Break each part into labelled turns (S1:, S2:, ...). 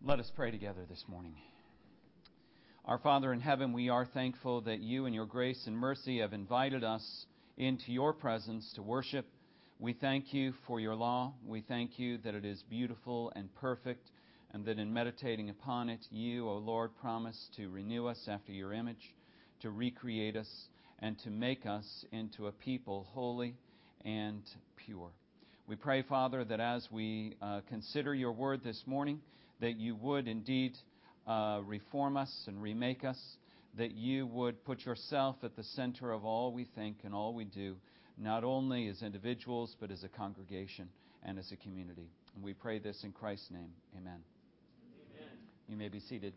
S1: Let us pray together this morning. Our Father in heaven, we are thankful that you in your grace and mercy have invited us into your presence to worship. We thank you for your law. We thank you that it is beautiful and perfect, and that in meditating upon it, you, O Lord, promise to renew us after your image, to recreate us, and to make us into a people holy and pure. We pray, Father, that as we consider your word this morning, that you would indeed reform us and remake us, that you would put yourself at the center of all we think and all we do, not only as individuals, but as a congregation and as a community. And we pray this in Christ's name. Amen.
S2: Amen.
S1: You may be seated.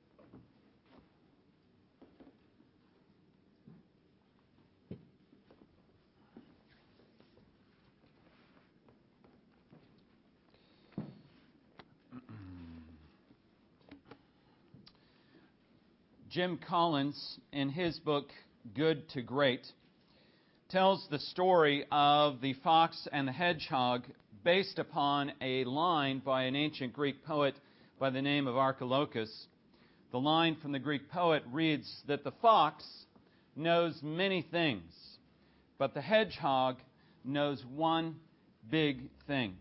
S1: Jim Collins, in his book, Good to Great, tells the story of the fox and the hedgehog based upon a line by an ancient Greek poet by the name of Archilochus. The line from the Greek poet reads that the fox knows many things, but the hedgehog knows one big thing.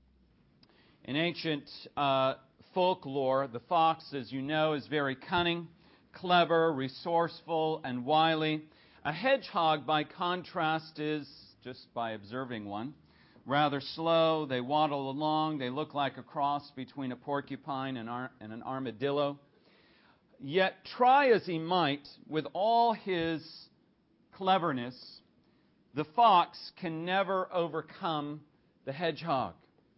S1: In ancient folklore, the fox, as you know, is very cunning, clever, resourceful, and wily. A hedgehog, by contrast, is, just by observing one, rather slow. They waddle along. They look like a cross between a porcupine and an armadillo. Yet, try as he might, with all his cleverness, the fox can never overcome the hedgehog.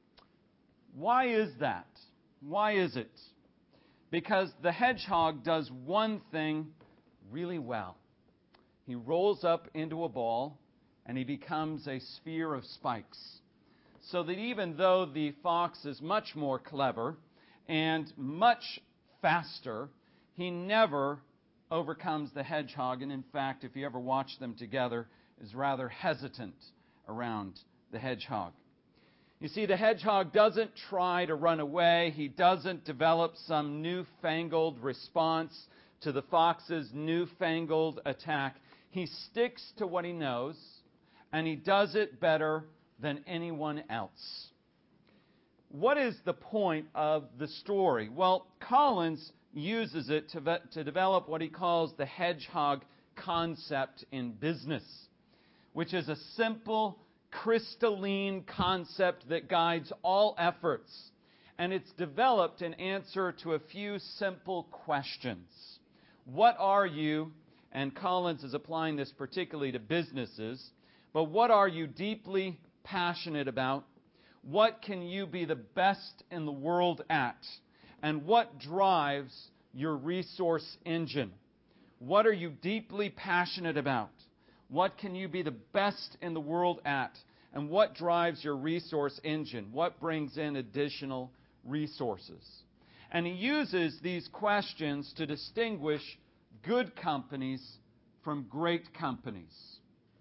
S1: Why is that? Why is it? Because the hedgehog does one thing really well. He rolls up into a ball and he becomes a sphere of spikes. So that even though the fox is much more clever and much faster, he never overcomes the hedgehog. And in fact, if you ever watch them together, is rather hesitant around the hedgehog. You see, the hedgehog doesn't try to run away. He doesn't develop some newfangled response to the fox's newfangled attack. He sticks to what he knows, and he does it better than anyone else. What is the point of the story? Well, Collins uses it to develop what he calls the hedgehog concept in business, which is a simple, crystalline concept that guides all efforts. And it's developed in answer to a few simple questions. What are you, and Collins is applying this particularly to businesses, but what are you deeply passionate about? What can you be the best in the world at? And what drives your resource engine? What are you deeply passionate about? What can you be the best in the world at? And what drives your resource engine? What brings in additional resources? And he uses these questions to distinguish good companies from great companies.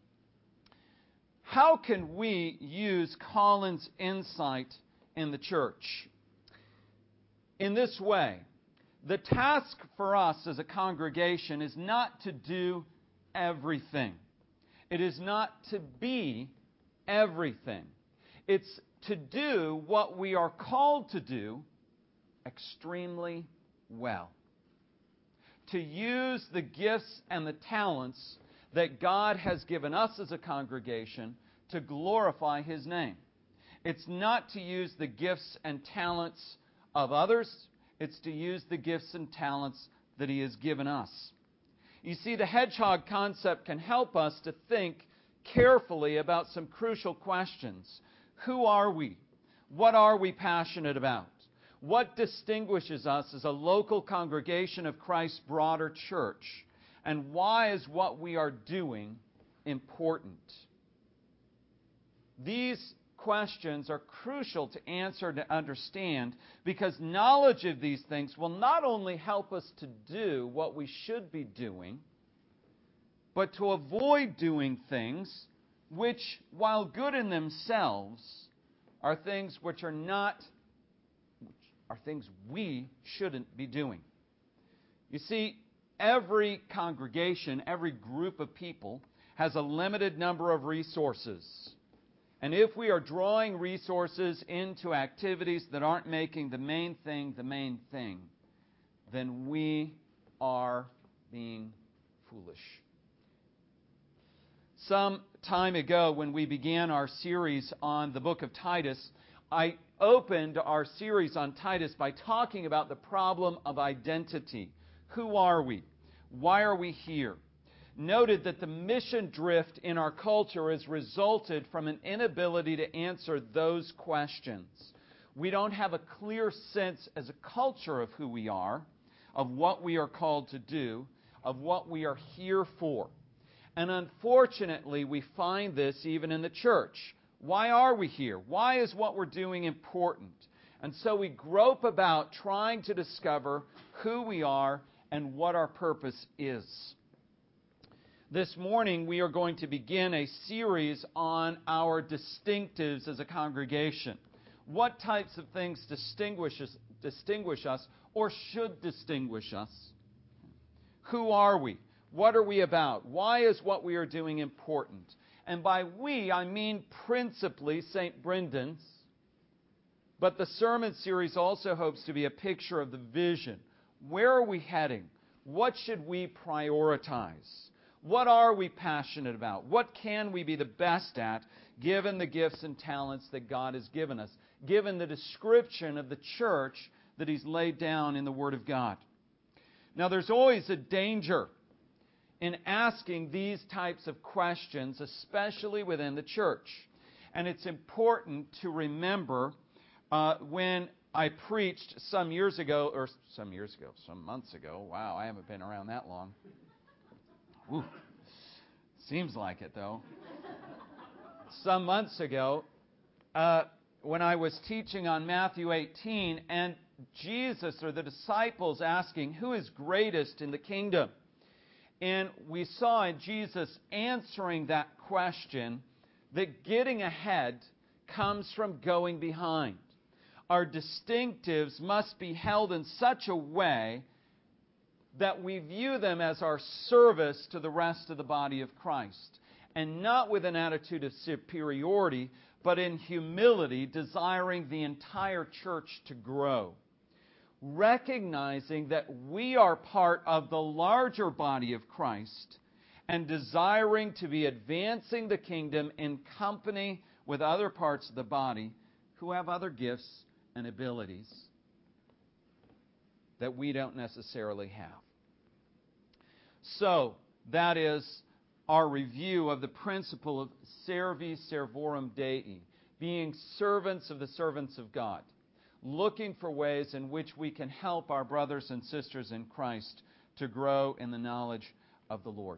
S1: How can we use Collins' insight in the church? In this way, the task for us as a congregation is not to do everything. It is not to be everything. It's to do what we are called to do extremely well. To use the gifts and the talents that God has given us as a congregation to glorify His name. It's not to use the gifts and talents of others. It's to use the gifts and talents that He has given us. You see, the hedgehog concept can help us to think carefully about some crucial questions. Who are we? What are we passionate about? What distinguishes us as a local congregation of Christ's broader church? And why is what we are doing important? These questions are crucial to answer and to understand, because knowledge of these things will not only help us to do what we should be doing, but to avoid doing things which, while good in themselves, are things which are not are things we shouldn't be doing. You see, every congregation, every group of people has a limited number of resources. And if we are drawing resources into activities that aren't making the main thing, then we are being foolish. Some time ago, when we began our series on the book of Titus, I opened our series on Titus by talking about the problem of identity. Who are we? Why are we here? Noted that the mission drift in our culture has resulted from an inability to answer those questions. We don't have a clear sense as a culture of who we are, of what we are called to do, of what we are here for. And unfortunately, we find this even in the church. Why are we here? Why is what we're doing important? And so we grope about trying to discover who we are and what our purpose is. This morning, we are going to begin a series on our distinctives as a congregation. What types of things distinguish us or should distinguish us? Who are we? What are we about? Why is what we are doing important? And by we, I mean principally St. Brendan's. But the sermon series also hopes to be a picture of the vision. Where are we heading? What should we prioritize? What are we passionate about? What can we be the best at, given the gifts and talents that God has given us, given the description of the church that He's laid down in the Word of God? Now, there's always a danger in asking these types of questions, especially within the church. And it's important to remember when I preached some months ago. Wow, I haven't been around that long. Woo. Seems like it, though. Some months ago, when I was teaching on Matthew 18, and Jesus or the disciples asking, who is greatest in the kingdom? And we saw in Jesus answering that question that getting ahead comes from going behind. Our distinctives must be held in such a way that we view them as our service to the rest of the body of Christ, and not with an attitude of superiority, but in humility, desiring the entire church to grow. Recognizing that we are part of the larger body of Christ and desiring to be advancing the kingdom in company with other parts of the body who have other gifts and abilities that we don't necessarily have. So, that is our review of the principle of servi servorum Dei, being servants of the servants of God, looking for ways in which we can help our brothers and sisters in Christ to grow in the knowledge of the Lord.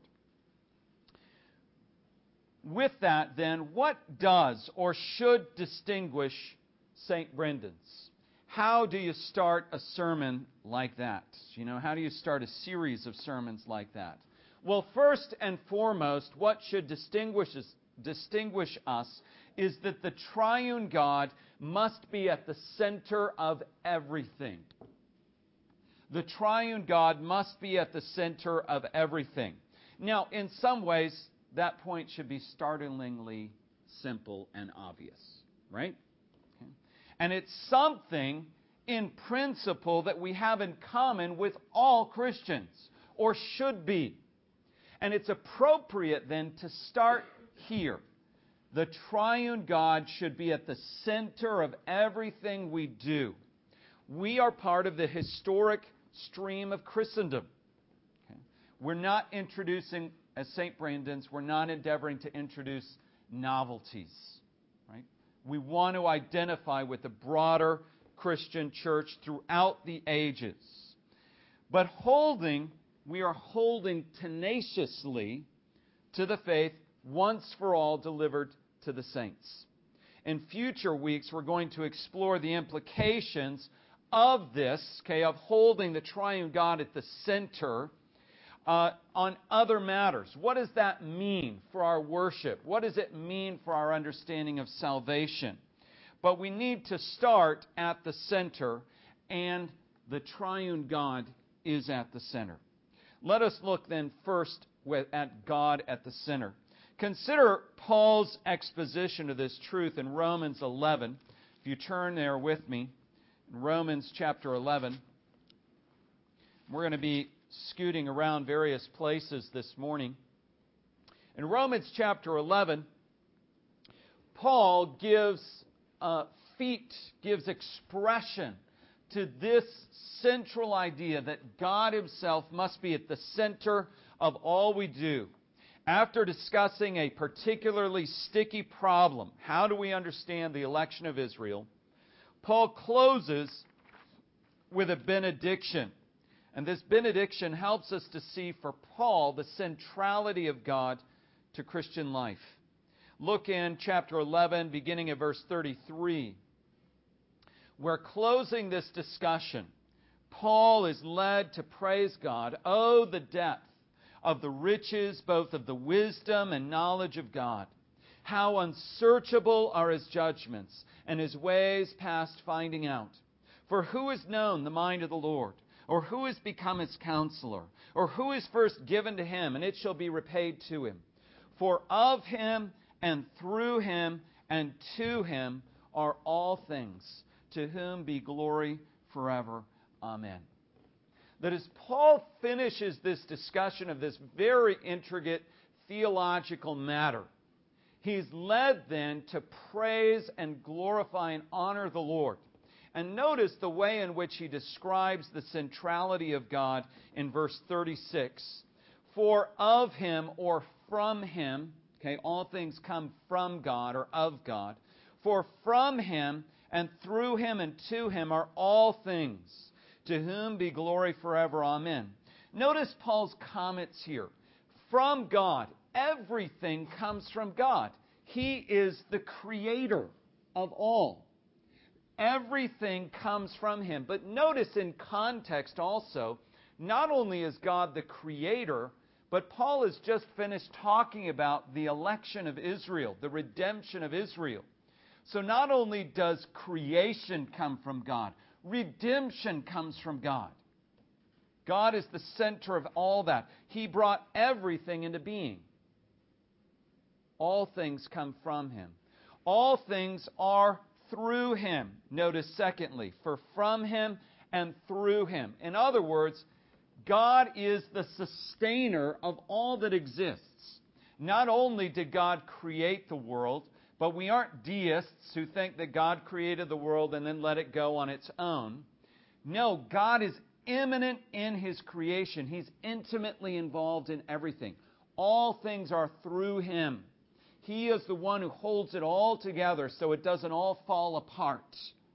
S1: With that, then, what does or should distinguish St. Brendan's? How do you start a sermon like that? How do you start a series of sermons like that? Well, first and foremost, what should distinguish us is that the triune God must be at the center of everything. The triune God must be at the center of everything. Now, in some ways, that point should be startlingly simple and obvious, right? Okay. And it's something in principle that we have in common with all Christians, or should be. And it's appropriate then to start here. The triune God should be at the center of everything we do. We are part of the historic stream of Christendom. Okay? We're not introducing, as St. Brendan's, we're not endeavoring to introduce novelties. Right? We want to identify with the broader Christian church throughout the ages. But we are holding tenaciously to the faith once for all delivered to the saints. In future weeks, we're going to explore the implications of this, of holding the triune God at the center on other matters. What does that mean for our worship? What does it mean for our understanding of salvation? But we need to start at the center and the triune God is at the center. Let us look then first at God at the center. Consider Paul's exposition of this truth in Romans 11. If you turn there with me, in Romans chapter 11, we're going to be scooting around various places this morning. In Romans chapter 11, Paul gives expression to this central idea that God Himself must be at the center of all we do. After discussing a particularly sticky problem, how do we understand the election of Israel? Paul closes with a benediction. And this benediction helps us to see for Paul the centrality of God to Christian life. Look in chapter 11, beginning at verse 33. We're closing this discussion. Paul is led to praise God. Oh, the depth of the riches, both of the wisdom and knowledge of God. How unsearchable are His judgments, and His ways past finding out. For who has known the mind of the Lord? Or who has become His counselor? Or who is first given to Him, and it shall be repaid to Him? For of Him, and through Him, and to Him are all things, to whom be glory forever. Amen. That as Paul finishes this discussion of this very intricate theological matter, he's led then to praise and glorify and honor the Lord. And notice the way in which he describes the centrality of God in verse 36. For of Him, or from Him, all things come from God or of God. For from Him and through Him and to Him are all things, to whom be glory forever. Amen. Notice Paul's comments here. From God, everything comes from God. He is the creator of all. Everything comes from Him. But notice in context also, not only is God the creator, but Paul has just finished talking about the election of Israel, the redemption of Israel. So not only does creation come from God, redemption comes from God. God is the center of all that. He brought everything into being. All things come from Him. All things are through Him. Notice secondly, for from Him and through Him. In other words, God is the sustainer of all that exists. Not only did God create the world, but we aren't deists who think that God created the world and then let it go on its own. No, God is immanent in His creation. He's intimately involved in everything. All things are through Him. He is the one who holds it all together so it doesn't all fall apart.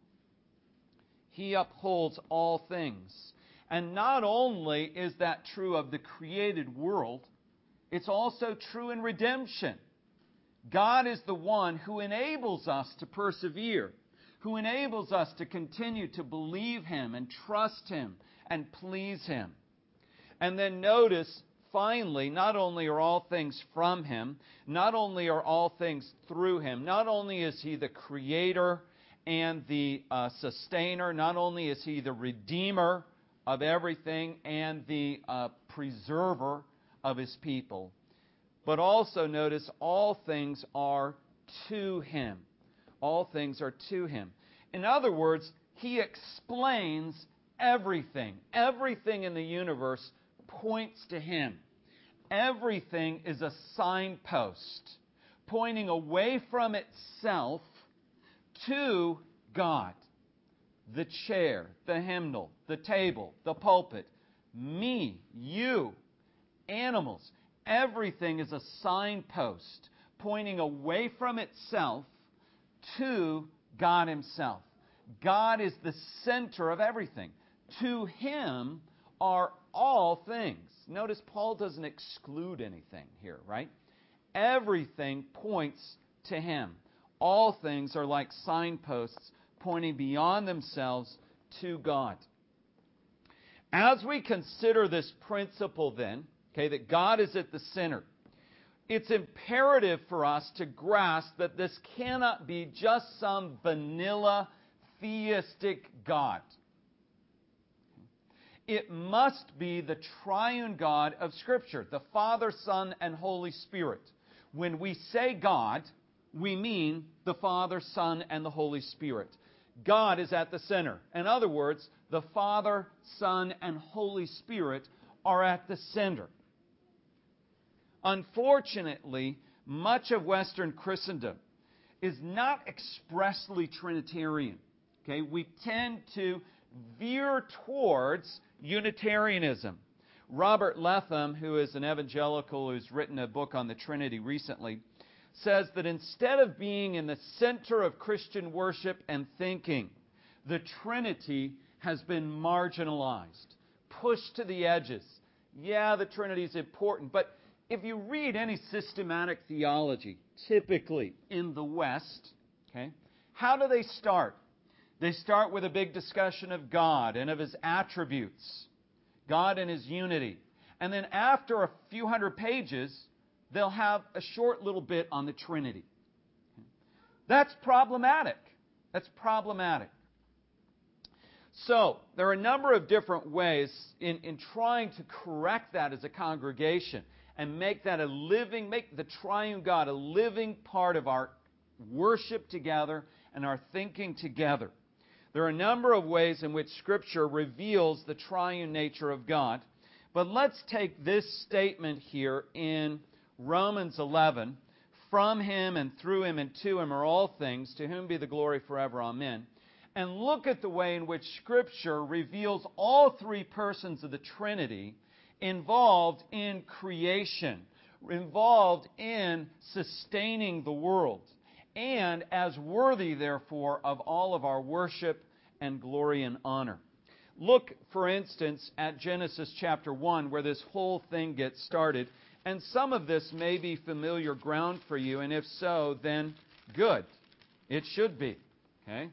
S1: He upholds all things. And not only is that true of the created world, it's also true in redemption. God is the one who enables us to persevere, who enables us to continue to believe Him and trust Him and please Him. And then notice, finally, not only are all things from Him, not only are all things through Him, not only is He the creator and the sustainer, not only is He the redeemer of everything and the preserver of His people, but also notice all things are to Him. All things are to Him. In other words, He explains everything. Everything in the universe points to Him. Everything is a signpost pointing away from itself to God. The chair, the hymnal, the table, the pulpit, me, you, animals. Everything is a signpost pointing away from itself to God Himself. God is the center of everything. To Him are all things. Notice Paul doesn't exclude anything here, right? Everything points to Him. All things are like signposts pointing beyond themselves to God. As we consider this principle then, that God is at the center, it's imperative for us to grasp that this cannot be just some vanilla theistic God. It must be the triune God of Scripture, the Father, Son, and Holy Spirit. When we say God, we mean the Father, Son, and the Holy Spirit. God is at the center. In other words, the Father, Son, and Holy Spirit are at the center. Unfortunately, much of Western Christendom is not expressly Trinitarian. Okay? We tend to veer towards Unitarianism. Robert Letham, who is an evangelical who's written a book on the Trinity recently, says that instead of being in the center of Christian worship and thinking, the Trinity has been marginalized, pushed to the edges. Yeah, the Trinity is important, but if you read any systematic theology, typically in the West, okay, how do they start? They start with a big discussion of God and of His attributes, God and His unity. And then after a few hundred pages, they'll have a short little bit on the Trinity. That's problematic. That's problematic. So, there are a number of different ways in trying to correct that as a congregation and make that make the triune God a living part of our worship together and our thinking together. There are a number of ways in which Scripture reveals the triune nature of God. But let's take this statement here in Romans 11. From Him and through Him and to Him are all things, to whom be the glory forever. Amen. And look at the way in which Scripture reveals all three persons of the Trinity involved in creation, involved in sustaining the world, and as worthy, therefore, of all of our worship and glory and honor. Look, for instance, at Genesis chapter 1, where this whole thing gets started. And some of this may be familiar ground for you, and if so, then good. It should be. Okay?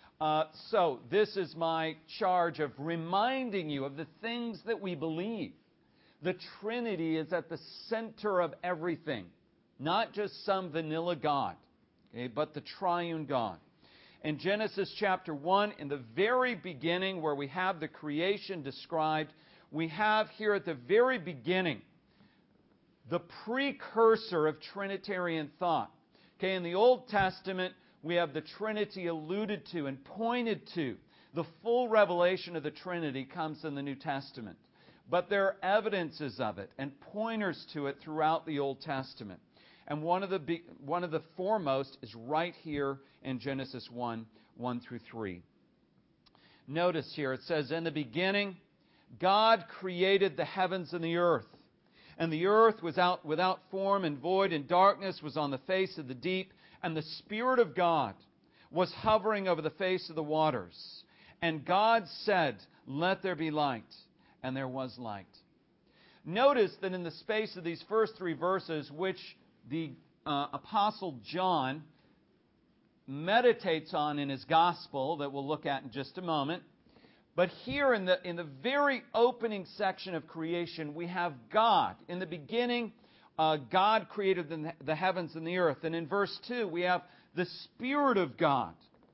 S1: So, this is my charge of reminding you of the things that we believe. The Trinity is at the center of everything. Not just some vanilla God, okay, but the triune God. In Genesis chapter 1, in the very beginning where we have the creation described, we have here at the very beginning the precursor of Trinitarian thought. Okay, in the Old Testament, we have the Trinity alluded to and pointed to. The full revelation of the Trinity comes in the New Testament. But there are evidences of it and pointers to it throughout the Old Testament. And one of the foremost is right here in Genesis 1, 1 through 3. Notice here, it says, in the beginning, God created the heavens and the earth. And the earth was without form and void, and darkness was on the face of the deep. And the Spirit of God was hovering over the face of the waters. And God said, let there be light. And there was light. Notice that in the space of these first three verses, which the Apostle John meditates on in his Gospel, that we'll look at in just a moment, but here in the very opening section of creation, we have God. In the beginning, God created the heavens and the earth. And in verse 2, we have the Spirit of God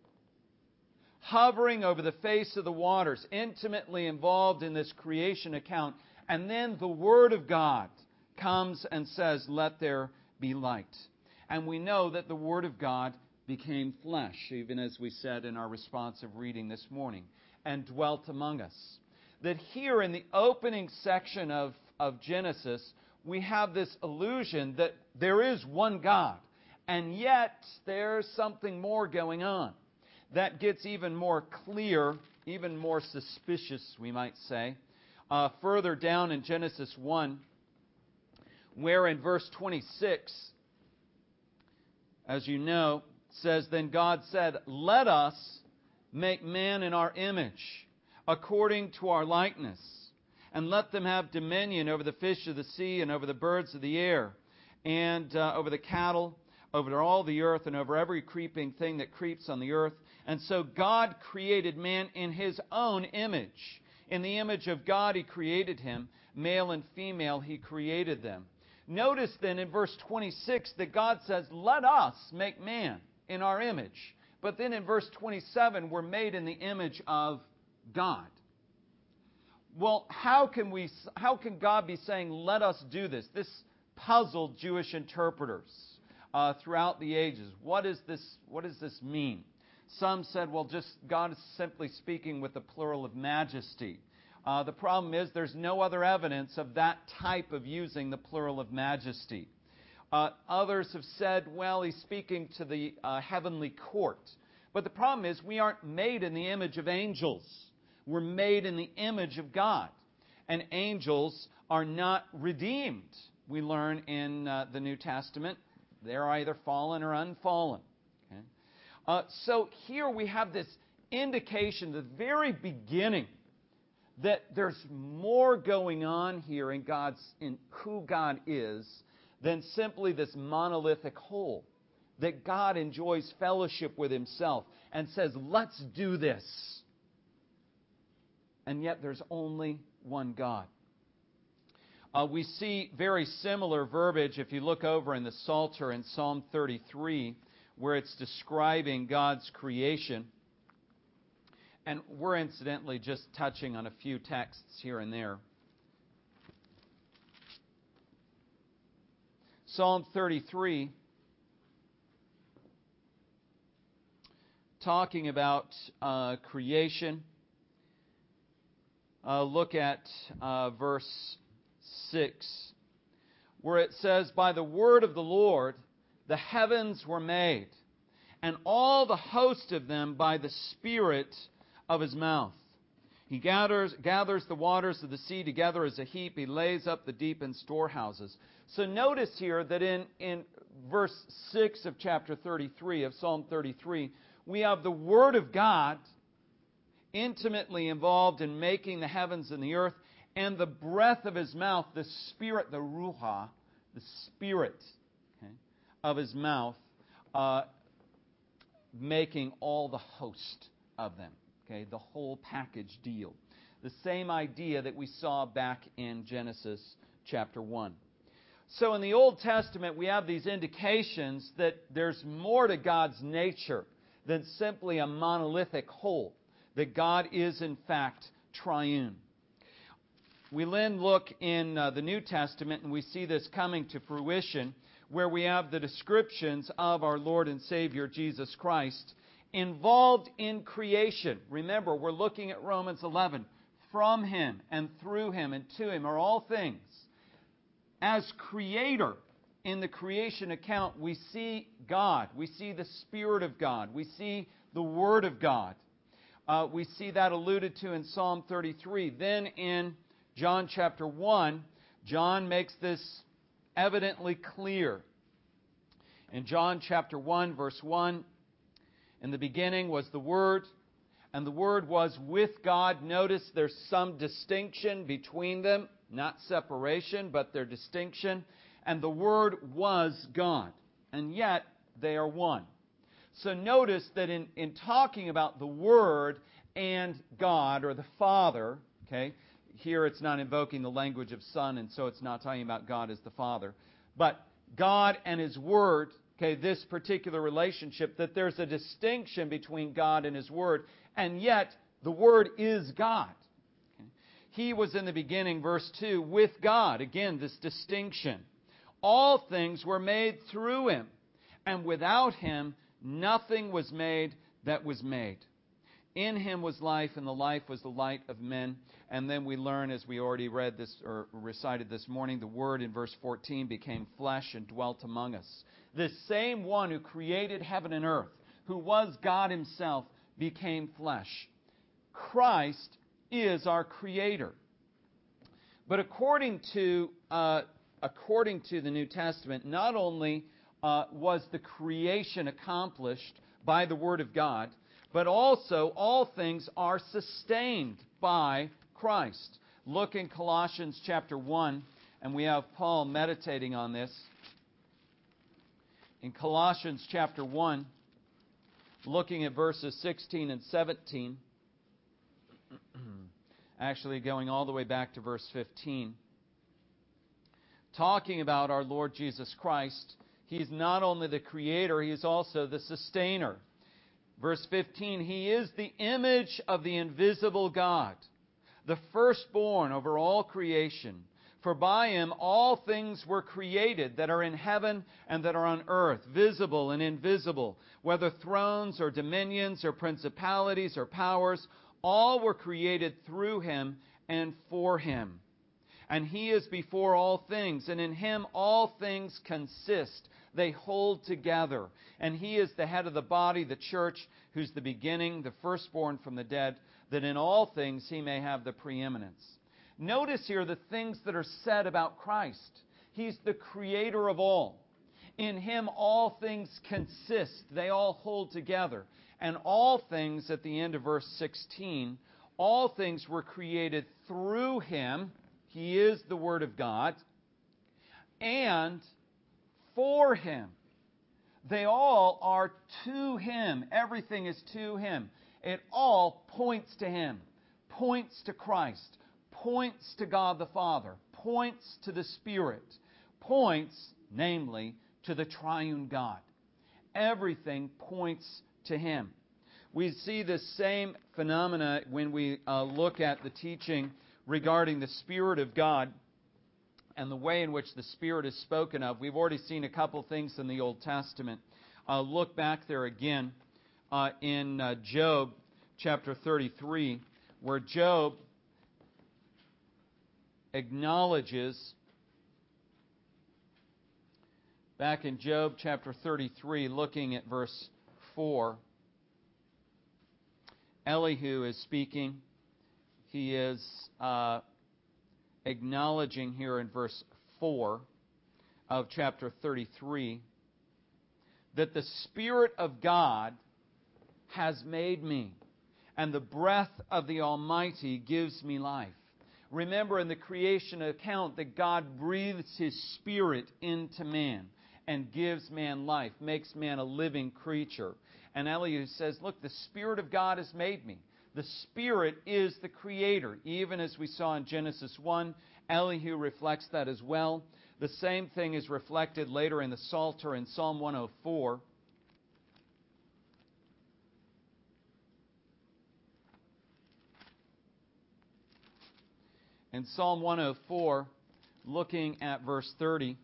S1: hovering over the face of the waters, intimately involved in this creation account. And then the Word of God comes and says, let there be light. And we know that the Word of God became flesh, even as we said in our responsive reading this morning, and dwelt among us. That here in the opening section of Genesis, we have this illusion that there is one God, and yet there's something more going on. That gets even more clear, even more suspicious, we might say, further down in Genesis 1, where in verse 26, as you know, says, then God said, let us make man in our image, according to our likeness, and let them have dominion over the fish of the sea and over the birds of the air, and over the cattle, over all the earth, and over every creeping thing that creeps on the earth. And so God created man in His own image. In the image of God He created him. Male and female He created them. Notice then in verse 26 that God says, let us make man in our image. But then in verse 27, we're made in the image of God. Well, how can God be saying, let us do this? This puzzled Jewish interpreters throughout the ages. What does this mean? Some said, well, just God is simply speaking with the plural of majesty. The problem is there's no other evidence of that type of using the plural of majesty. Others have said, well, he's speaking to the heavenly court. But the problem is we aren't made in the image of angels. We're made in the image of God. And angels are not redeemed. We learn in the New Testament they're either fallen or unfallen. Okay? So here we have this indication, the very beginning, that there's more going on here in who God is than simply this monolithic whole. That God enjoys fellowship with Himself and says, let's do this. And yet there's only one God. We see very similar verbiage if you look over in the Psalter in Psalm 33, where it's describing God's creation. And we're incidentally just touching on a few texts here and there. Psalm 33, talking about creation. Look at verse 6, where it says, by the word of the Lord the heavens were made, and all the host of them by the Spirit of His mouth. He gathers the waters of the sea together as a heap. He lays up the deep in storehouses. So notice here that in verse 6 of chapter 33 of Psalm 33, we have the Word of God intimately involved in making the heavens and the earth, and the breath of His mouth, the Spirit, the Ruach, the Spirit of His mouth, making all the host of them. Okay, the whole package deal. The same idea that we saw back in Genesis chapter 1. So in the Old Testament, we have these indications that there's more to God's nature than simply a monolithic whole. That God is, in fact, triune. We then look in the New Testament, and we see this coming to fruition, where we have the descriptions of our Lord and Savior, Jesus Christ, involved in creation. Remember, we're looking at Romans 11. From Him and through Him and to Him are all things. As Creator, in the creation account, we see God. We see the Spirit of God. We see the Word of God. We see that alluded to in Psalm 33. Then in John chapter 1, John makes this evidently clear. In John chapter 1, verse 1, in the beginning was the Word, and the Word was with God. Notice there's some distinction between them, not separation, but their distinction. And the Word was God, and yet they are one. So notice that in talking about the Word and God, or the Father, okay, here it's not invoking the language of Son, and so it's not talking about God as the Father. But God and His Word, okay, this particular relationship, that there's a distinction between God and His Word, and yet the Word is God. Okay. He was in the beginning, verse 2, with God. Again, this distinction. All things were made through Him, and without Him nothing was made that was made. In Him was life, and the life was the light of men. And then we learn, as we already read this or recited this morning, the Word in verse 14 became flesh and dwelt among us. This same one who created heaven and earth, who was God Himself, became flesh. Christ is our Creator. But according to the New Testament, not only was the creation accomplished by the Word of God, but also all things are sustained by Christ. Look in Colossians chapter 1, and we have Paul meditating on this. In Colossians chapter 1, looking at verses 16 and 17, actually going all the way back to verse 15, talking about our Lord Jesus Christ. He's not only the Creator, He is also the sustainer. Verse 15, He is the image of the invisible God, the firstborn over all creation. For by him all things were created that are in heaven and that are on earth, visible and invisible, whether thrones or dominions or principalities or powers, all were created through him and for him. And he is before all things, and in him all things consist. They hold together. And he is the head of the body, the church, who's the beginning, the firstborn from the dead, that in all things he may have the preeminence. Notice here the things that are said about Christ. He's the creator of all. In him all things consist. They all hold together. And all things, at the end of verse 16, all things were created through him. He is the Word of God. And for him. They all are to him. Everything is to him. It all points to him. Points to Christ. Points to God the Father, points to the Spirit, points, namely, to the triune God. Everything points to him. We see the same phenomena when we look at the teaching regarding the Spirit of God and the way in which the Spirit is spoken of. We've already seen a couple things in the Old Testament. Look back there again in Job chapter 33, where Job acknowledges, back in Job chapter 33, looking at verse 4, Elihu is speaking. He is acknowledging here in verse 4 of chapter 33 that the Spirit of God has made me, and the breath of the Almighty gives me life. Remember in the creation account that God breathes His Spirit into man and gives man life, makes man a living creature. And Elihu says, look, the Spirit of God has made me. The Spirit is the Creator. Even as we saw in Genesis 1, Elihu reflects that as well. The same thing is reflected later in the Psalter in Psalm 104. In Psalm 104, looking at verse 30,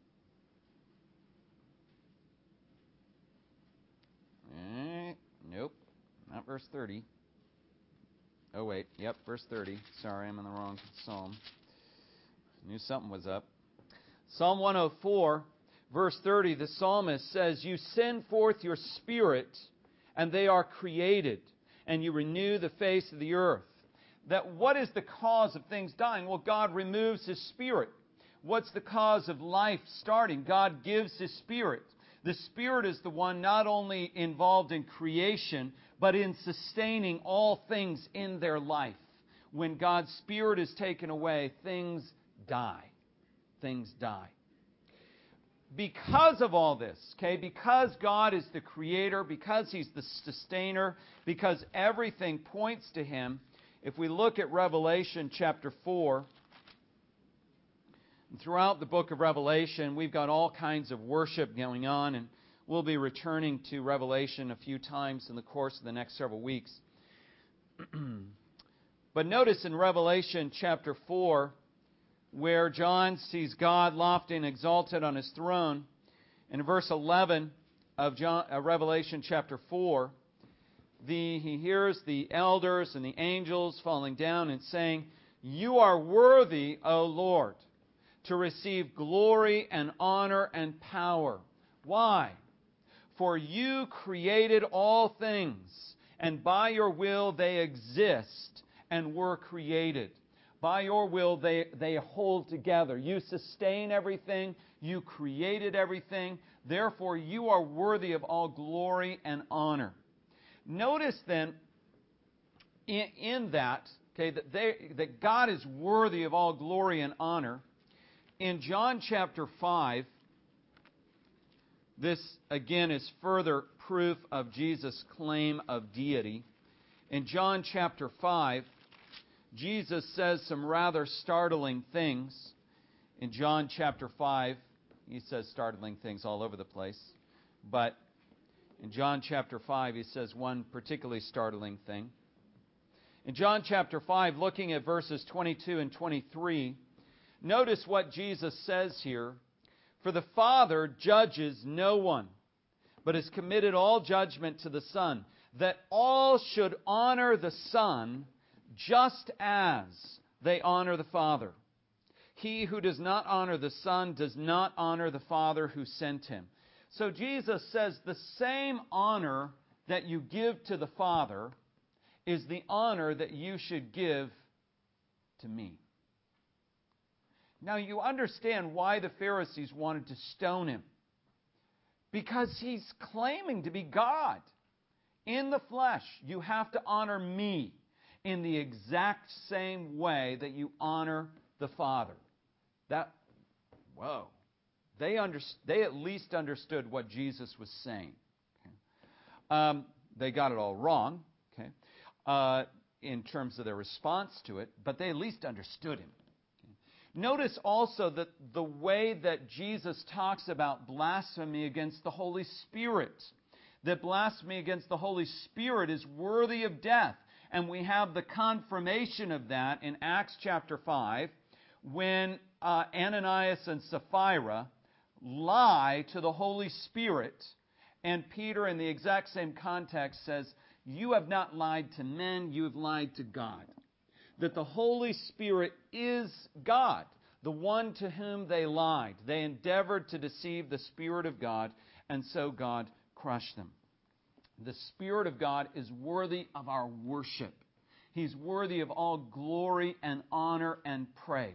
S1: nope, not verse 30. Oh, wait, yep, verse 30. Sorry, I'm in the wrong psalm. Knew something was up. Psalm 104, verse 30, the psalmist says, you send forth your Spirit, and they are created, and you renew the face of the earth. That what is the cause of things dying? Well, God removes His Spirit. What's the cause of life starting? God gives His Spirit. The Spirit is the one not only involved in creation, but in sustaining all things in their life. When God's Spirit is taken away, things die. Things die. Because of all this, okay, because God is the Creator, because He's the sustainer, because everything points to Him, if we look at Revelation chapter 4, throughout the book of Revelation, we've got all kinds of worship going on, and we'll be returning to Revelation a few times in the course of the next several weeks. But notice in Revelation chapter 4, where John sees God lofty and exalted on His throne, in verse 11 of Revelation chapter 4, he hears the elders and the angels falling down and saying, you are worthy, O Lord, to receive glory and honor and power. Why? For you created all things, and by your will they exist and were created. By your will they hold together. You sustain everything. You created everything. Therefore, you are worthy of all glory and honor. Notice then, in that, okay, that God is worthy of all glory and honor. In John chapter 5, this again is further proof of Jesus' claim of deity. In John chapter 5, Jesus says some rather startling things. In John chapter 5, He says startling things all over the place. But in John chapter 5, He says one particularly startling thing. In John chapter 5, looking at verses 22 and 23, notice what Jesus says here. For the Father judges no one, but has committed all judgment to the Son, that all should honor the Son just as they honor the Father. He who does not honor the Son does not honor the Father who sent him. So Jesus says the same honor that you give to the Father is the honor that you should give to me. Now you understand why the Pharisees wanted to stone him. Because he's claiming to be God. In the flesh, you have to honor me in the exact same way that you honor the Father. Whoa. They at least understood what Jesus was saying. Okay. They got it all wrong, okay, in terms of their response to it, but they at least understood him. Okay. Notice also that the way that Jesus talks about blasphemy against the Holy Spirit, that blasphemy against the Holy Spirit is worthy of death. And we have the confirmation of that in Acts chapter 5, when Ananias and Sapphira lie to the Holy Spirit, and Peter, in the exact same context, says, you have not lied to men, you have lied to God. That the Holy Spirit is God, the one to whom they lied. They endeavored to deceive the Spirit of God, and so God crushed them. The Spirit of God is worthy of our worship. He's worthy of all glory and honor and praise.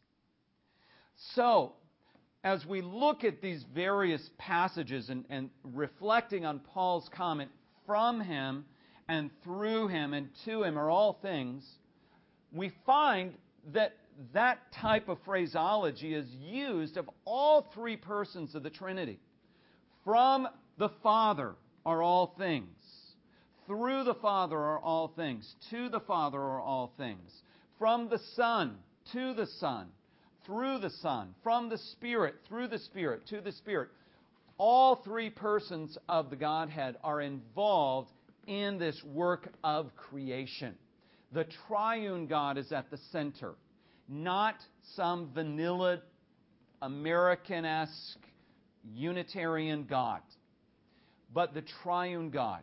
S1: So, as we look at these various passages and reflecting on Paul's comment, from him and through him and to him are all things, we find that that type of phraseology is used of all three persons of the Trinity. From the Father are all things. Through the Father are all things. To the Father are all things. From the Son, to the Son. Through the Son. From the Spirit, through the Spirit, to the Spirit. All three persons of the Godhead are involved in this work of creation. The triune God is at the center. Not some vanilla, American-esque, Unitarian God, but the triune God.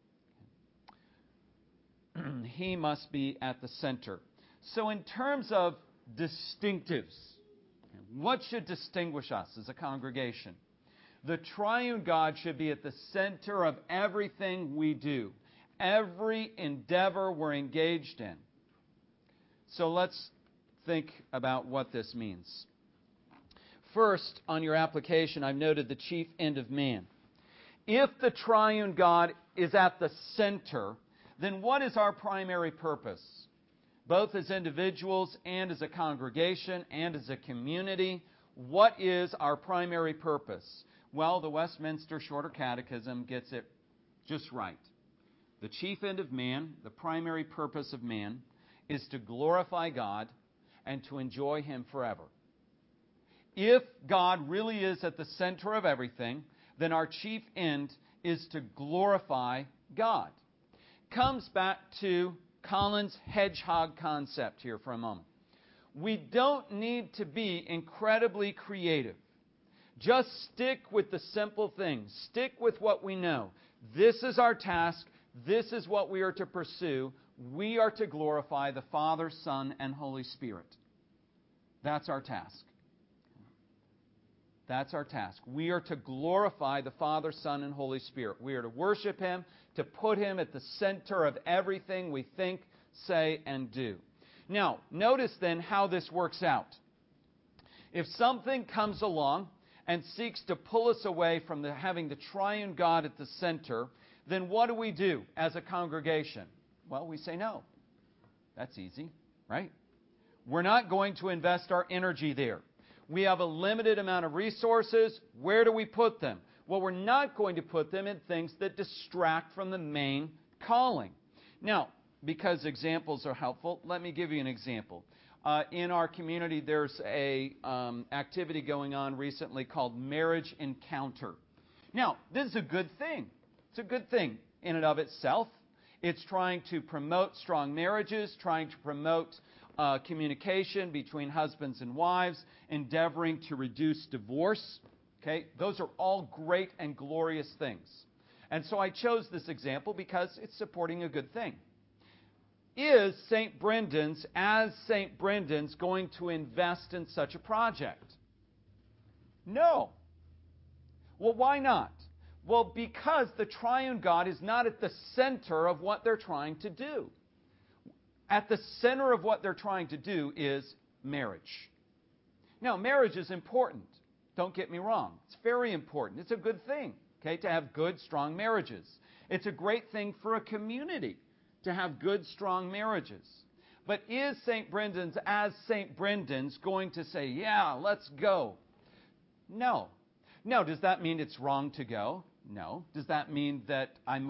S1: He must be at the center. So in terms of distinctives, what should distinguish us as a congregation? The triune God should be at the center of everything we do, every endeavor we're engaged in. So let's think about what this means. First, on your application, I've noted the chief end of man. If the triune God is at the center, then what is our primary purpose? Both as individuals and as a congregation and as a community, what is our primary purpose? Well, the Westminster Shorter Catechism gets it just right. The chief end of man, the primary purpose of man, is to glorify God and to enjoy Him forever. If God really is at the center of everything, then our chief end is to glorify God. Comes back to Collins' hedgehog concept here for a moment. We don't need to be incredibly creative. Just stick with the simple things. Stick with what we know. This is our task. This is what we are to pursue. We are to glorify the Father, Son, and Holy Spirit. That's our task. That's our task. We are to glorify the Father, Son, and Holy Spirit. We are to worship Him, to put Him at the center of everything we think, say, and do. Now, notice then how this works out. If something comes along and seeks to pull us away from having the triune God at the center, then what do we do as a congregation? Well, we say no. That's easy, right? We're not going to invest our energy there. We have a limited amount of resources. Where do we put them? Well, we're not going to put them in things that distract from the main calling. Now, because examples are helpful, let me give you an example. In our community, there's a activity going on recently called Marriage Encounter. Now, this is a good thing. It's a good thing in and of itself. It's trying to promote strong marriages, trying to promote communication between husbands and wives, endeavoring to reduce divorce. Okay? Those are all great and glorious things. And so I chose this example because it's supporting a good thing. Is St. Brendan's, as St. Brendan's, going to invest in such a project? No. Well, why not? Well, because the triune God is not at the center of what they're trying to do. At the center of what they're trying to do is marriage. Now, marriage is important. Don't get me wrong. It's very important. It's a good thing, okay, to have good, strong marriages. It's a great thing for a community to have good, strong marriages. But is St. Brendan's, as St. Brendan's, going to say, yeah, let's go? No. No. Does that mean it's wrong to go? No. Does that mean that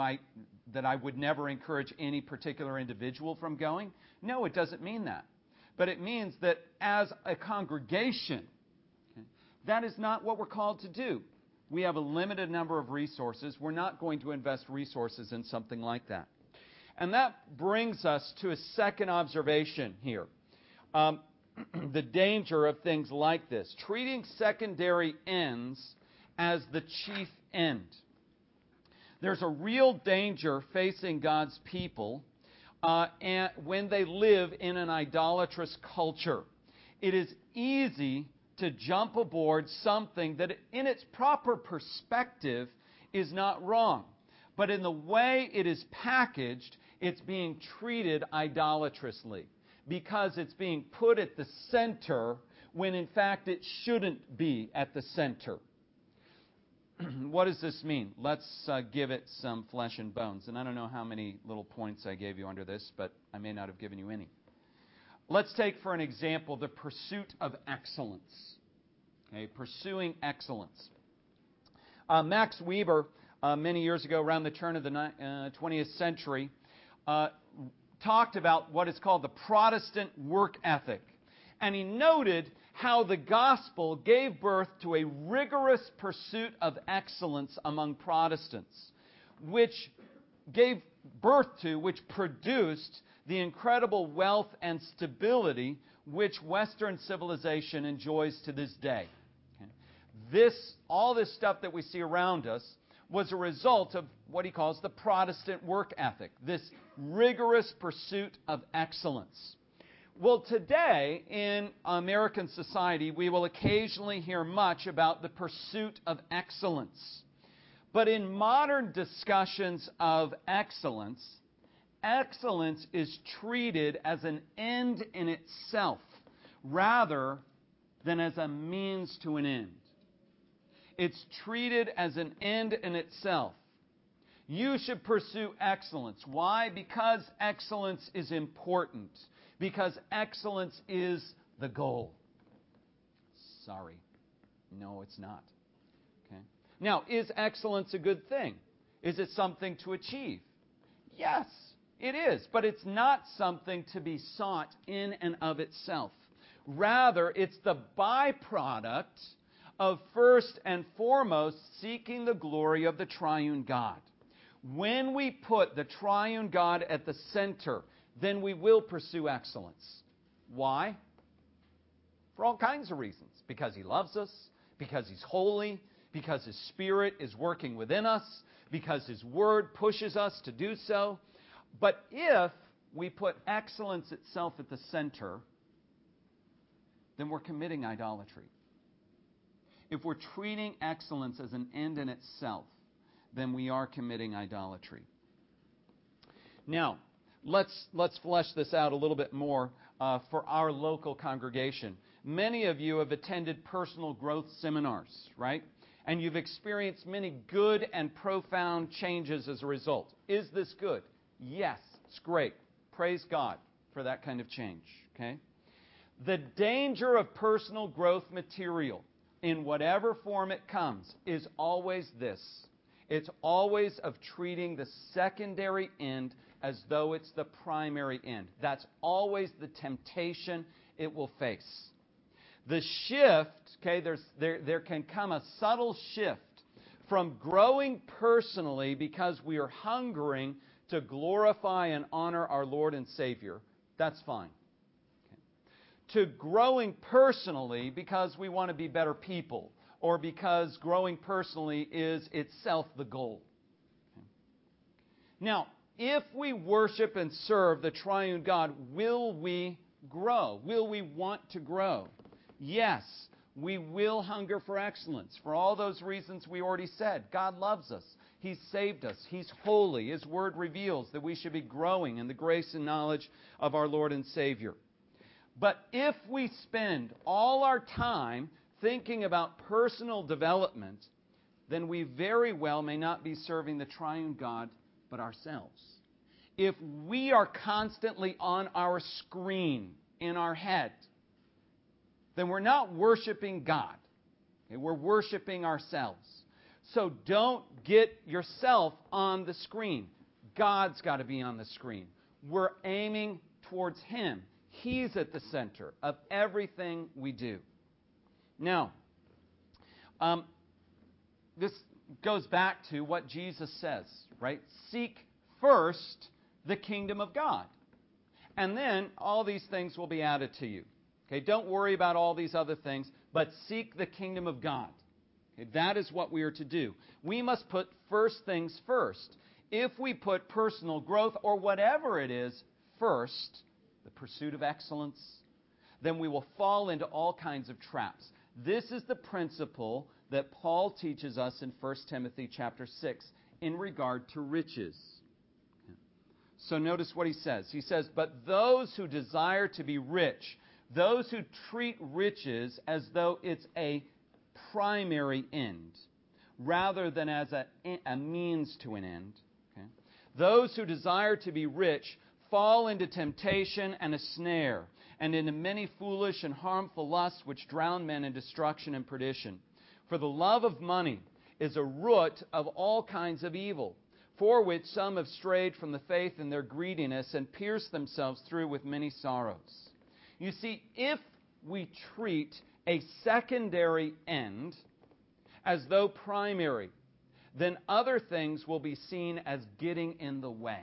S1: I would never encourage any particular individual from going? No, it doesn't mean that. But it means that as a congregation, okay, that is not what we're called to do. We have a limited number of resources. We're not going to invest resources in something like that. And that brings us to a second observation here. The danger of things like this. Treating secondary ends as the chief end. There's a real danger facing God's people and when they live in an idolatrous culture. It is easy to jump aboard something that in its proper perspective is not wrong. But in the way it is packaged, it's being treated idolatrously because it's being put at the center when in fact it shouldn't be at the center. What does this mean? Let's give it some flesh and bones. And I don't know how many little points I gave you under this, but I may not have given you any. Let's take for an example the pursuit of excellence. Okay, pursuing excellence. Max Weber, many years ago, around the turn of the 20th century, talked about what is called the Protestant work ethic. And he noted how the gospel gave birth to a rigorous pursuit of excellence among Protestants, which produced the incredible wealth and stability which Western civilization enjoys to this day. Okay? All this stuff that we see around us was a result of what he calls the Protestant work ethic, this rigorous pursuit of excellence. Well, today in American society, we will occasionally hear much about the pursuit of excellence. But in modern discussions of excellence, excellence is treated as an end in itself rather than as a means to an end. It's treated as an end in itself. You should pursue excellence. Why? Because excellence is important. Because excellence is the goal. Sorry. No, it's not. Okay. Now, is excellence a good thing? Is it something to achieve? Yes, it is. But it's not something to be sought in and of itself. Rather, it's the byproduct of first and foremost seeking the glory of the triune God. When we put the triune God at the center, then we will pursue excellence. Why? For all kinds of reasons. Because He loves us, because He's holy, because His Spirit is working within us, because His Word pushes us to do so. But if we put excellence itself at the center, then we're committing idolatry. If we're treating excellence as an end in itself, then we are committing idolatry. Now, let's flesh this out a little bit more for our local congregation. Many of you have attended personal growth seminars, right? And you've experienced many good and profound changes as a result. Is this good? Yes, it's great. Praise God for that kind of change, okay? The danger of personal growth material, in whatever form it comes, is always this. It's always of treating the secondary end as though it's the primary end. That's always the temptation it will face. The shift, okay, there can come a subtle shift from growing personally because we are hungering to glorify and honor our Lord and Savior, that's fine. Okay. To growing personally because we want to be better people, or because growing personally is itself the goal. Okay. Now, if we worship and serve the triune God, will we grow? Will we want to grow? Yes, we will hunger for excellence. For all those reasons we already said. God loves us. He's saved us. He's holy. His Word reveals that we should be growing in the grace and knowledge of our Lord and Savior. But if we spend all our time thinking about personal development, then we very well may not be serving the triune God, but ourselves. If we are constantly on our screen in our head, then we're not worshiping God. Okay? We're worshiping ourselves. So don't get yourself on the screen. God's got to be on the screen. We're aiming towards Him. He's at the center of everything we do. Now, this goes back to what Jesus says, right? Seek first the kingdom of God. And then all these things will be added to you. Okay, don't worry about all these other things, but seek the kingdom of God. Okay, that is what we are to do. We must put first things first. If we put personal growth or whatever it is first, the pursuit of excellence, then we will fall into all kinds of traps. This is the principle that Paul teaches us in 1 Timothy chapter 6 in regard to riches. So notice what he says. He says, "But those who desire to be rich," those who treat riches as though it's a primary end, rather than as a means to an end. Okay? Those who desire to be rich fall into temptation and a snare, and into many foolish and harmful lusts which drown men in destruction and perdition. For the love of money is a root of all kinds of evil, for which some have strayed from the faith in their greediness and pierced themselves through with many sorrows. You see, if we treat a secondary end as though primary, then other things will be seen as getting in the way.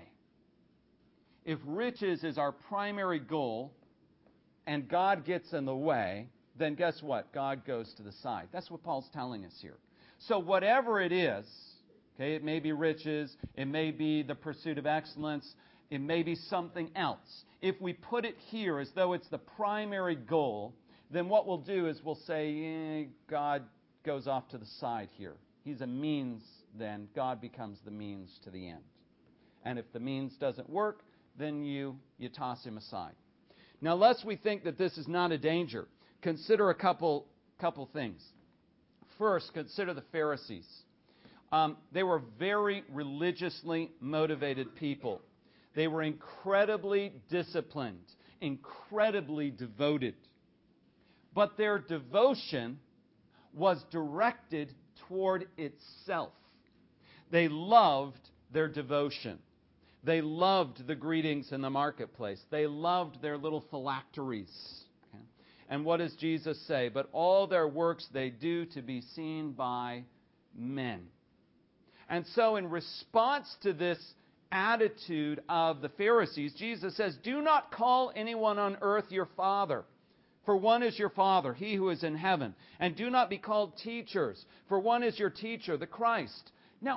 S1: If riches is our primary goal and God gets in the way, then guess what? God goes to the side. That's what Paul's telling us here. So whatever it is, okay, it may be riches, it may be the pursuit of excellence, it may be something else. If we put it here as though it's the primary goal, then what we'll do is we'll say, God goes off to the side here. He's a means then. God becomes the means to the end. And if the means doesn't work, then you toss him aside. Now, lest we think that this is not a danger, consider a couple things. First, consider the Pharisees. They were very religiously motivated people. They were incredibly disciplined, incredibly devoted. But their devotion was directed toward itself. They loved their devotion. They loved the greetings in the marketplace. They loved their little phylacteries. Okay? And what does Jesus say? But all their works they do to be seen by men. And so in response to this attitude of the Pharisees, Jesus says, do not call anyone on earth your father, for one is your Father, He who is in heaven. And do not be called teachers, for one is your teacher, the Christ. Now,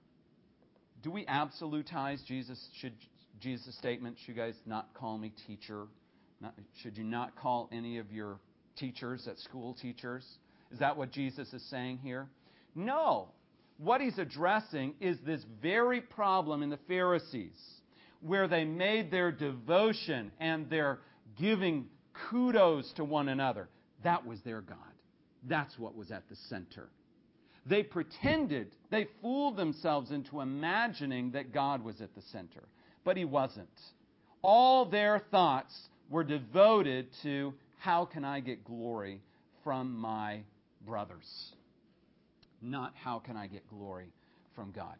S1: do we absolutize Jesus' statement? Should you guys not call me teacher? Should you not call any of your teachers at school teachers? Is that what Jesus is saying here? No. What He's addressing is this very problem in the Pharisees, where they made their devotion and their giving kudos to one another. That was their God. That's what was at the center. They pretended, they fooled themselves into imagining that God was at the center. But He wasn't. All their thoughts were devoted to, how can I get glory from my brothers? Not how can I get glory from God.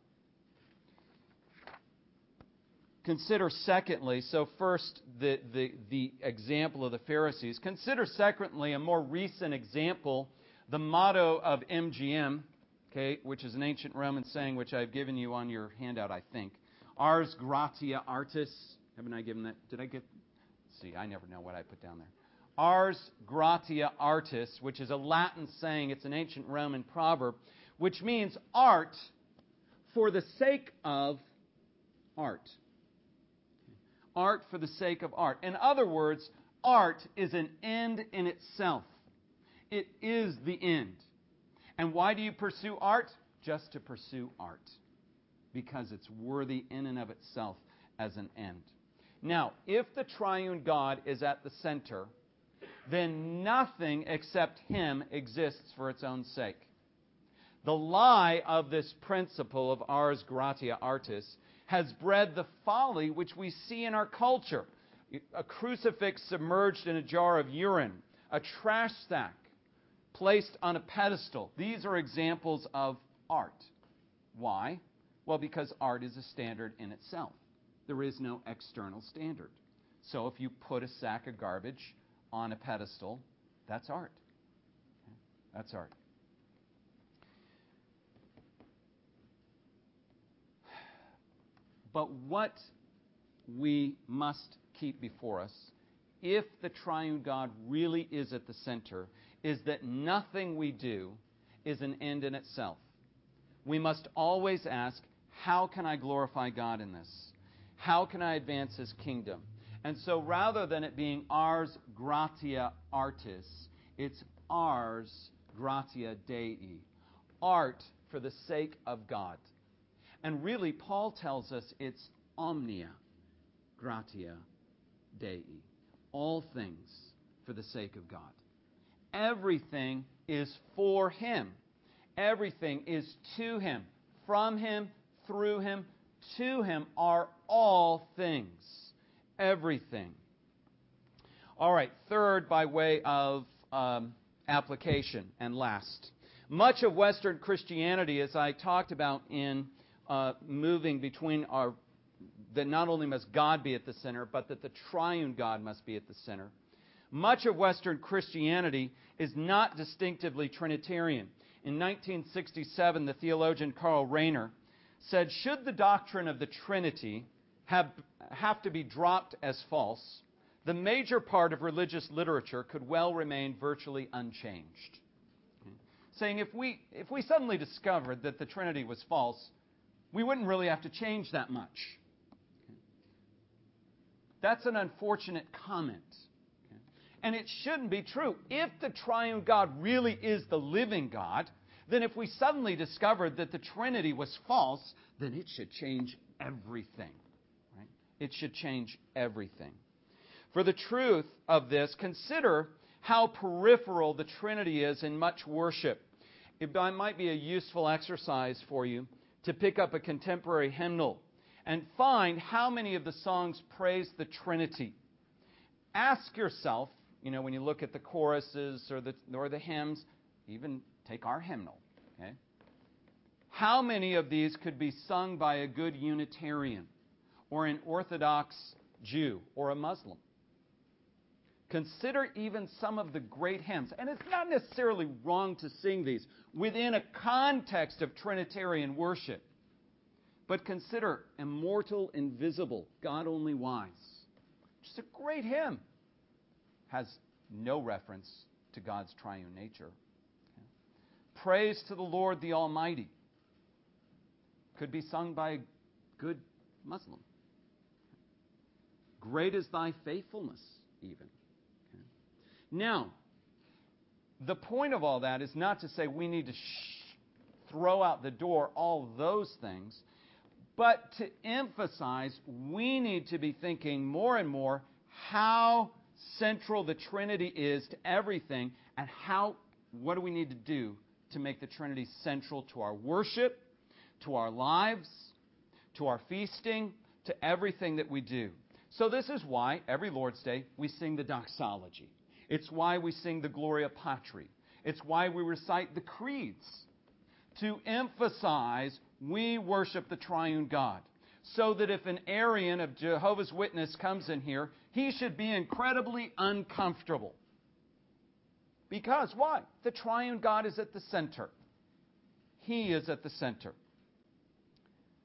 S1: Consider secondly, so first the example of the Pharisees. Consider secondly a more recent example, the motto of MGM, okay, which is an ancient Roman saying which I've given you on your handout, I think. Ars gratia artis. Haven't I given that? Did I get? See, I never know what I put down there. Ars gratia artis, which is a Latin saying. It's an ancient Roman proverb, which means art for the sake of art. Art for the sake of art. In other words, art is an end in itself. It is the end. And why do you pursue art? Just to pursue art. Because it's worthy in and of itself as an end. Now, if the triune God is at the center, then nothing except Him exists for its own sake. The lie of this principle of ars gratia artis has bred the folly which we see in our culture. A crucifix submerged in a jar of urine, a trash sack placed on a pedestal. These are examples of art. Why? Well, because art is a standard in itself. There is no external standard. So if you put a sack of garbage on a pedestal, that's art. That's art. But what we must keep before us, if the triune God really is at the center, is that nothing we do is an end in itself. We must always ask, how can I glorify God in this? How can I advance His kingdom? And so rather than it being ars gratia artis, it's ars gratia Dei. Art for the sake of God. And really, Paul tells us it's omnia gratia Dei. All things for the sake of God. Everything is for Him. Everything is to Him. From Him, through Him, to Him are all things. Everything. All right, third, by way of application, and last. Much of Western Christianity, as I talked about in moving between that not only must God be at the center, but that the triune God must be at the center. Much of Western Christianity is not distinctively Trinitarian. In 1967, the theologian Karl Rahner said, should the doctrine of the Trinity have to be dropped as false, the major part of religious literature could well remain virtually unchanged. Saying if we suddenly discovered that the Trinity was false, we wouldn't really have to change that much. That's an unfortunate comment. And it shouldn't be true. If the triune God really is the living God, then if we suddenly discovered that the Trinity was false, then it should change everything. Right? It should change everything. For the truth of this, consider how peripheral the Trinity is in much worship. It might be a useful exercise for you to pick up a contemporary hymnal and find how many of the songs praise the Trinity. Ask yourself, when you look at the choruses or the hymns, even take our hymnal, okay? How many of these could be sung by a good Unitarian or an Orthodox Jew or a Muslim? Consider even some of the great hymns, and it's not necessarily wrong to sing these within a context of Trinitarian worship. But consider Immortal, Invisible, God Only Wise. Just a great hymn. Has no reference to God's triune nature. Praise to the Lord the Almighty. Could be sung by a good Muslim. Great is thy faithfulness, even. Now, the point of all that is not to say we need to throw out the door all those things, but to emphasize we need to be thinking more and more how central the Trinity is to everything, and what do we need to do to make the Trinity central to our worship, to our lives, to our feasting, to everything that we do. So this is why every Lord's Day we sing the doxology. It's why we sing the Gloria Patri. It's why we recite the creeds, to emphasize we worship the triune God. So that if an Arian of Jehovah's Witness comes in here, he should be incredibly uncomfortable. Because why? The triune God is at the center. He is at the center.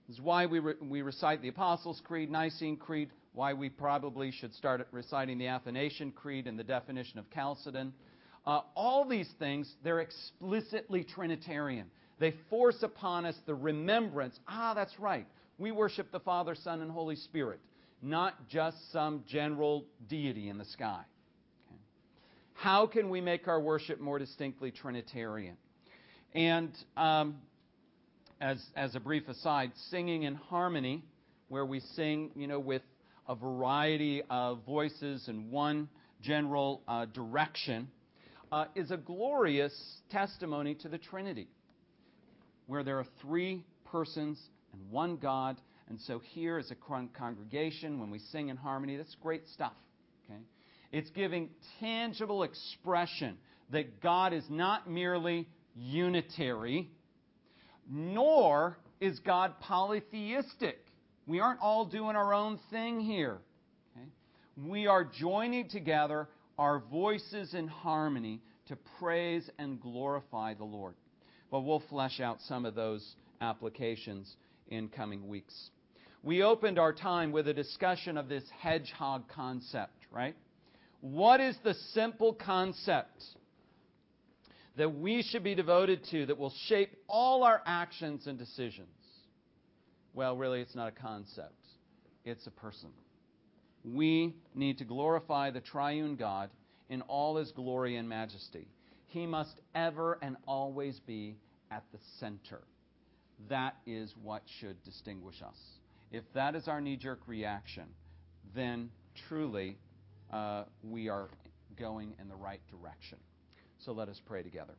S1: This is why we recite the Apostles' Creed, Nicene Creed, why we probably should start reciting the Athanasian Creed and the definition of Chalcedon. All these things, they're explicitly Trinitarian. They force upon us the remembrance, that's right, we worship the Father, Son, and Holy Spirit, not just some general deity in the sky. Okay. How can we make our worship more distinctly Trinitarian? And as a brief aside, singing in harmony, where we sing, with a variety of voices in one general direction, is a glorious testimony to the Trinity, where there are three persons and one God. And so here as a congregation, when we sing in harmony, that's great stuff. Okay? It's giving tangible expression that God is not merely unitary, nor is God polytheistic. We aren't all doing our own thing here. Okay? We are joining together our voices in harmony to praise and glorify the Lord. But we'll flesh out some of those applications in coming weeks. We opened our time with a discussion of this hedgehog concept, right? What is the simple concept that we should be devoted to that will shape all our actions and decisions? Well, really, it's not a concept. It's a person. We need to glorify the triune God in all His glory and majesty. He must ever and always be at the center. That is what should distinguish us. If that is our knee-jerk reaction, then truly we are going in the right direction. So let us pray together.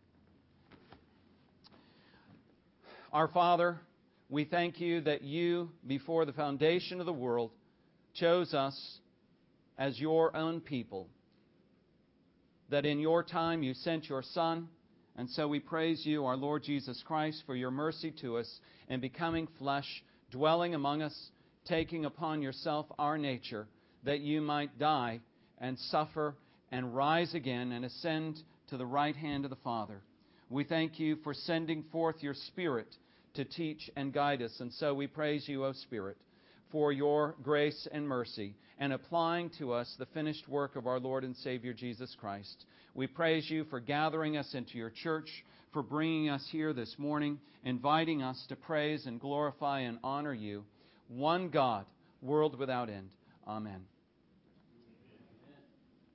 S1: Our Father, we thank You that You, before the foundation of the world, chose us as Your own people, that in Your time You sent Your Son, and so we praise You, our Lord Jesus Christ, for Your mercy to us in becoming flesh, dwelling among us, taking upon Yourself our nature, that You might die and suffer and rise again and ascend to the right hand of the Father. We thank You for sending forth Your Spirit to teach and guide us, and so we praise You, O Spirit, for Your grace and mercy, and applying to us the finished work of our Lord and Savior Jesus Christ. We praise You for gathering us into Your church, for bringing us here this morning, inviting us to praise and glorify and honor You, one God, world without end. Amen.